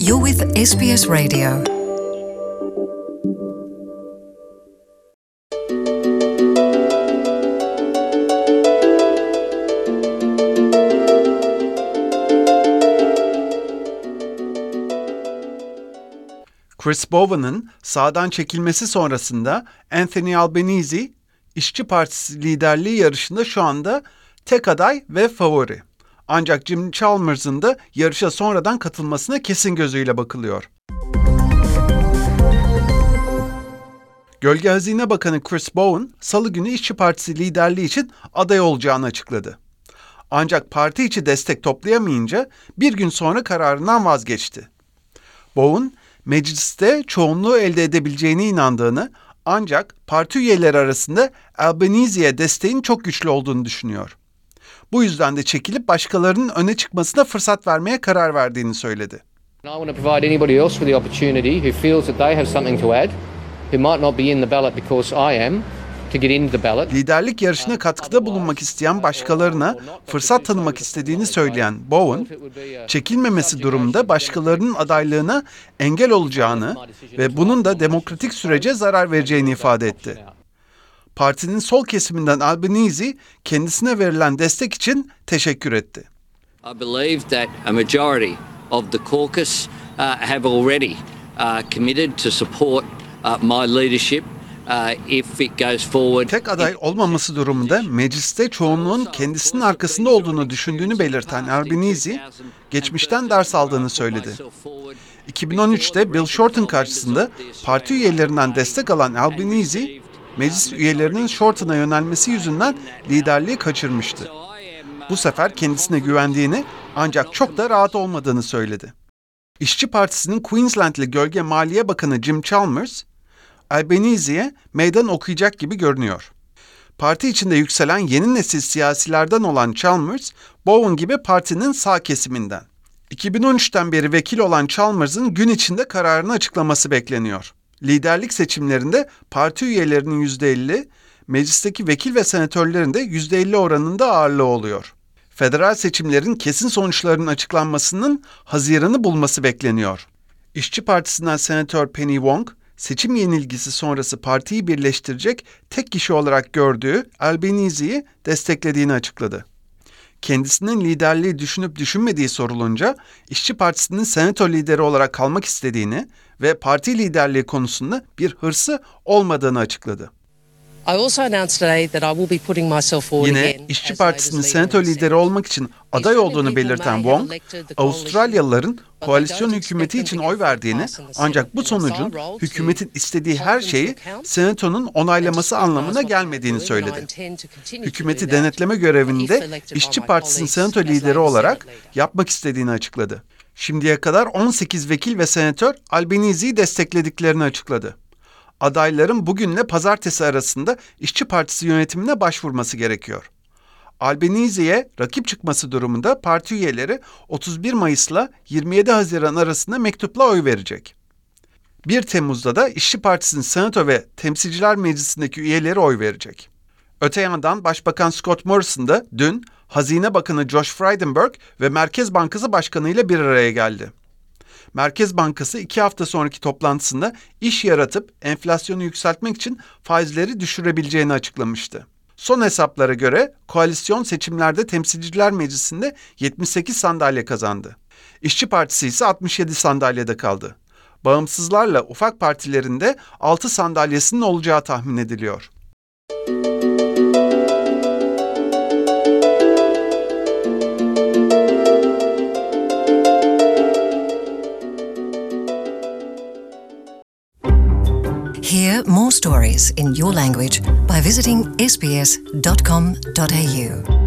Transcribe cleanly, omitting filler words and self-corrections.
You're with SBS Radio. Chris Bowen'ın sağdan çekilmesi sonrasında Anthony Albanese, İşçi Partisi liderliği yarışında şu anda tek aday ve favori. Ancak Jim Chalmers'ın da yarışa sonradan katılmasına kesin gözüyle bakılıyor. Gölge Hazine Bakanı Chris Bowen, Salı günü İşçi Partisi liderliği için aday olacağını açıkladı. Ancak parti içi destek toplayamayınca bir gün sonra kararından vazgeçti. Bowen, mecliste çoğunluğu elde edebileceğine inandığını, ancak parti üyeleri arasında Albanese'ye desteğin çok güçlü olduğunu düşünüyor. Bu yüzden de çekilip başkalarının öne çıkmasına fırsat vermeye karar verdiğini söyledi. I want to provide anybody else with the opportunity who feels that they have something to add, who might not be in the ballot because I am, to get into the ballot. Liderlik yarışına katkıda bulunmak isteyen başkalarına fırsat tanımak istediğini söyleyen Bowen, çekilmemesi durumunda başkalarının adaylığına engel olacağını ve bunun da demokratik sürece zarar vereceğini ifade etti. Partinin sol kesiminden Albanese, kendisine verilen destek için teşekkür etti. I believe that a majority of the caucus have already committed to support my leadership if it goes forward. Tek aday olmaması durumunda mecliste çoğunluğun kendisinin arkasında olduğunu düşündüğünü belirten Albanese, geçmişten ders aldığını söyledi. 2013'te Bill Shorten karşısında parti üyelerinden destek alan Albanese, meclis üyelerinin Shorten'a yönelmesi yüzünden liderliği kaçırmıştı. Bu sefer kendisine güvendiğini, ancak çok da rahat olmadığını söyledi. İşçi Partisi'nin Queensland'li Gölge Maliye Bakanı Jim Chalmers, Albanese'ye meydan okuyacak gibi görünüyor. Parti içinde yükselen yeni nesil siyasilerden olan Chalmers, Bowen gibi partinin sağ kesiminden. 2013'ten beri vekil olan Chalmers'ın gün içinde kararını açıklaması bekleniyor. Liderlik seçimlerinde parti üyelerinin %50, meclisteki vekil ve senatörlerin de %50 oranında ağırlığı oluyor. Federal seçimlerin kesin sonuçlarının açıklanmasının Haziran'ı bulması bekleniyor. İşçi Partisi'nden Senatör Penny Wong, seçim yenilgisi sonrası partiyi birleştirecek tek kişi olarak gördüğü Albanese'yi desteklediğini açıkladı. Kendisinin liderliği düşünüp düşünmediği sorulunca, İşçi Partisi'nin senato lideri olarak kalmak istediğini ve parti liderliği konusunda bir hırsı olmadığını açıkladı. Yine İşçi Partisi'nin senato lideri olmak için aday olduğunu belirten Wong, Avustralyalıların koalisyon hükümeti için oy verdiğini, ancak bu sonucun hükümetin istediği her şeyi senatonun onaylaması anlamına gelmediğini söyledi. Hükümeti denetleme görevini de İşçi Partisi'nin senato lideri olarak yapmak istediğini açıkladı. Şimdiye kadar 18 vekil ve senatör Albanese'yi desteklediklerini açıkladı. Adayların bugünle pazartesi arasında İşçi Partisi yönetimine başvurması gerekiyor. Albanese'ye rakip çıkması durumunda parti üyeleri 31 Mayıs'la 27 Haziran arasında mektupla oy verecek. 1 Temmuz'da da İşçi Partisi'nin Senato ve Temsilciler Meclisi'ndeki üyeleri oy verecek. Öte yandan Başbakan Scott Morrison da dün Hazine Bakanı Josh Frydenberg ve Merkez Bankası Başkanı ile bir araya geldi. Merkez Bankası 2 hafta sonraki toplantısında iş yaratıp enflasyonu yükseltmek için faizleri düşürebileceğini açıklamıştı. Son hesaplara göre koalisyon seçimlerde Temsilciler Meclisi'nde 78 sandalye kazandı. İşçi Partisi ise 67 sandalyede kaldı. Bağımsızlarla ufak partilerinde 6 sandalyesinin olacağı tahmin ediliyor. Hear more stories in your language by visiting sbs.com.au.